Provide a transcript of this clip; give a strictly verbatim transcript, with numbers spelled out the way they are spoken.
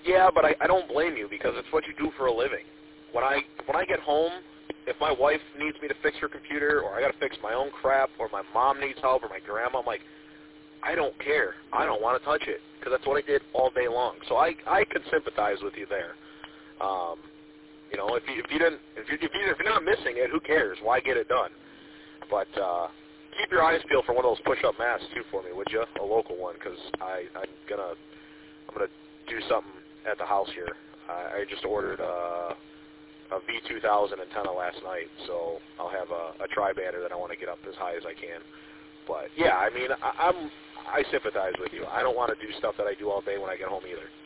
Yeah, but I, I don't blame you because it's what you do for a living. When I when I get home, if my wife needs me to fix her computer, or I got to fix my own crap, or my mom needs help, or my grandma, I'm like, I don't care. I don't want to touch it because that's what I did all day long. So I I can sympathize with you there. Um, you know, if you if you didn't if you if, you, if you're not missing it, who cares? Why get it done? But uh, keep your eyes peeled for one of those push-up masks too for me, would you? A local one, because I I'm gonna I'm gonna do something at the house here. I, I just ordered a, a V two thousand antenna last night, so I'll have a, a tri-bander that I want to get up as high as I can. But yeah, I mean, I, I'm I sympathize with you. I don't want to do stuff that I do all day when I get home either.